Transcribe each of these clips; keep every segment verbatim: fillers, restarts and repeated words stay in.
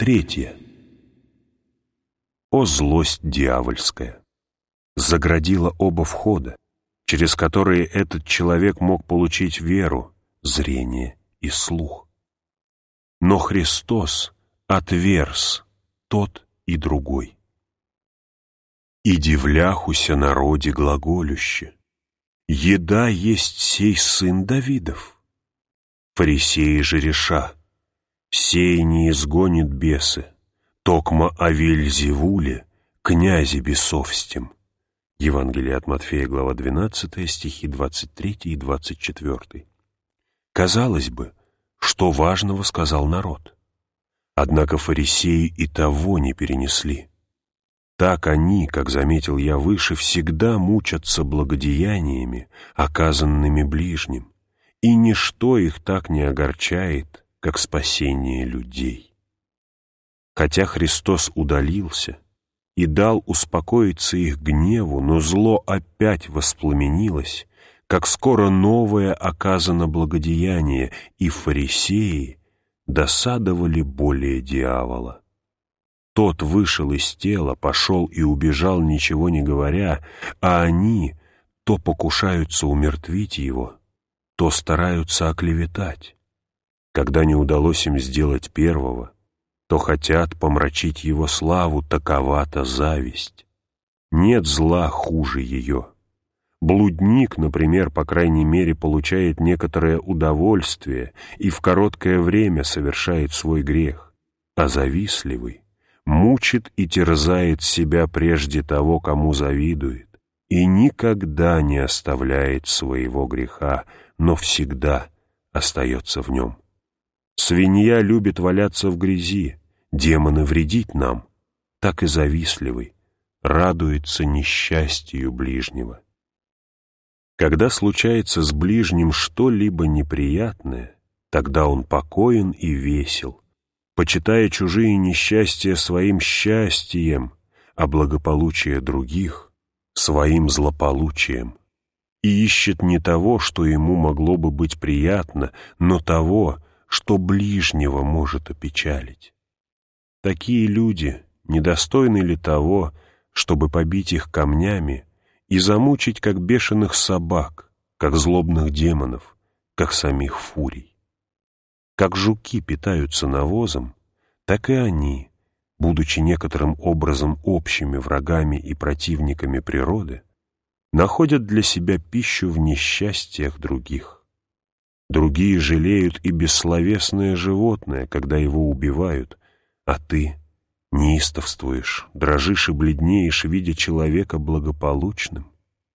Третье. О злость дьявольская! Заградила оба входа, через которые этот человек мог получить веру, зрение и слух. Но Христос отверз тот и другой. «И дивляхуся народе глаголюще, еда есть сей сын Давидов. Фарисеи же реша, сей не изгонит бесы, токмо о Вельзевуле, князе бесовстем». Евангелие от Матфея, глава двенадцатая, стихи двадцать третий и двадцать четвёртый. Казалось бы, что важного сказал народ. Однако фарисеи и того не перенесли. Так они, как заметил я выше, всегда мучатся благодеяниями, оказанными ближним, и ничто их так не огорчает, как спасение людей. Хотя Христос удалился и дал успокоиться их гневу, но зло опять воспламенилось, как скоро новое оказано благодеяние, и фарисеи досадовали более дьявола. Тот вышел из тела, пошел и убежал, ничего не говоря, а они то покушаются умертвить его, то стараются оклеветать. Когда не удалось им сделать первого, то хотят помрачить его славу, такова-то зависть. Нет зла хуже ее. Блудник, например, по крайней мере, получает некоторое удовольствие и в короткое время совершает свой грех, а завистливый мучит и терзает себя прежде того, кому завидует, и никогда не оставляет своего греха, но всегда остается в нем. Свинья любит валяться в грязи, демоны вредить нам, так и завистливый радуется несчастью ближнего. Когда случается с ближним что-либо неприятное, тогда он покоен и весел, почитая чужие несчастья своим счастьем, а благополучие других — своим злополучием, и ищет не того, что ему могло бы быть приятно, но того, что ближнего может опечалить. Такие люди недостойны ли того, чтобы побить их камнями и замучить, как бешеных собак, как злобных демонов, как самих фурий? Как жуки питаются навозом, так и они, будучи некоторым образом общими врагами и противниками природы, находят для себя пищу в несчастьях других. Другие жалеют и бессловесное животное, когда его убивают, а ты неистовствуешь, дрожишь и бледнеешь, видя человека благополучным.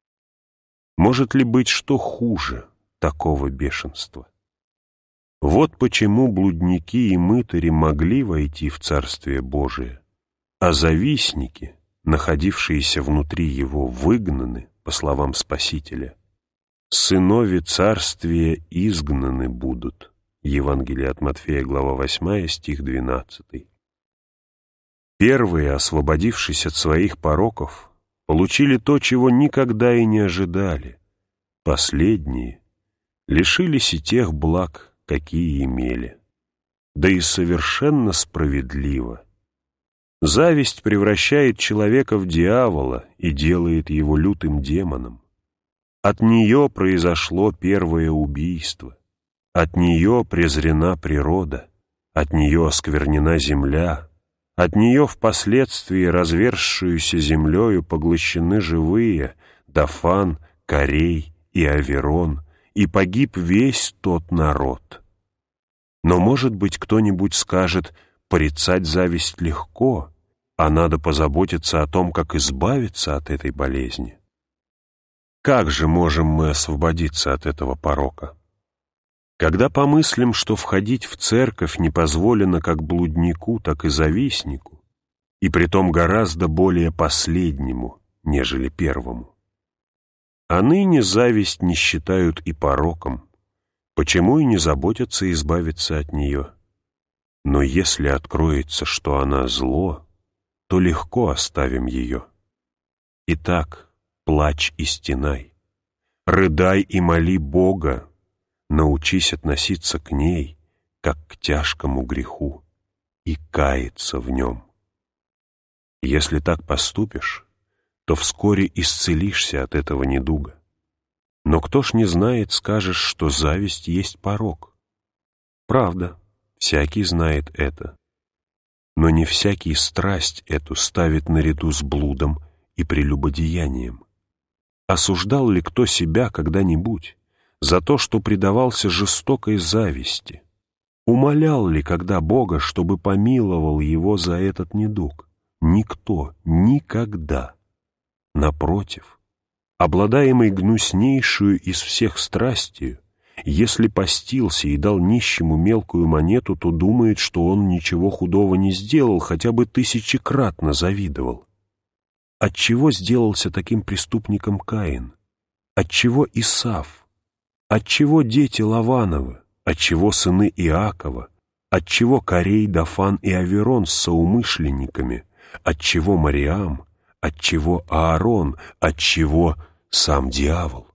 Может ли быть что хуже такого бешенства? Вот почему блудники и мытари могли войти в Царствие Божие, а завистники, находившиеся внутри его, выгнаны, по словам Спасителя. «Сынови Царствия изгнаны будут». Евангелие от Матфея, глава восьмая, стих двенадцатый. Первые, освободившись от своих пороков, получили то, чего никогда и не ожидали. Последние лишились и тех благ, какие имели. Да и совершенно справедливо. Зависть превращает человека в дьявола и делает его лютым демоном. От нее произошло первое убийство. От нее презрена природа. От нее осквернена земля. От нее впоследствии разверзшуюся землею поглощены живые Дафан, Корей и Аверон, и погиб весь тот народ. Но, может быть, кто-нибудь скажет, порицать зависть легко, а надо позаботиться о том, как избавиться от этой болезни. Как же можем мы освободиться от этого порока? Когда помыслим, что входить в церковь не позволено как блуднику, так и завистнику, и притом гораздо более последнему, нежели первому. А ныне зависть не считают и пороком, почему и не заботятся избавиться от нее. Но если откроется, что она зло, то легко оставим ее. Итак, плачь и стенай, рыдай и моли Бога, научись относиться к ней, как к тяжкому греху, и каяться в нем. Если так поступишь, то вскоре исцелишься от этого недуга. Но кто ж не знает, скажешь, что зависть есть порок. Правда, всякий знает это. Но не всякий страсть эту ставит наряду с блудом и прелюбодеянием. Осуждал ли кто себя когда-нибудь за то, что предавался жестокой зависти? Умолял ли когда Бога, чтобы помиловал его за этот недуг? Никто, никогда. Напротив, обладаемый гнуснейшую из всех страстью, если постился и дал нищему мелкую монету, то думает, что он ничего худого не сделал, хотя бы тысячекратно завидовал. Отчего сделался таким преступником Каин? Отчего Исав? Отчего дети Лавановы? Отчего сыны Иакова? Отчего Корей, Дафан и Аверон с соумышленниками? Отчего Мариам? Отчего Аарон? Отчего сам дьявол?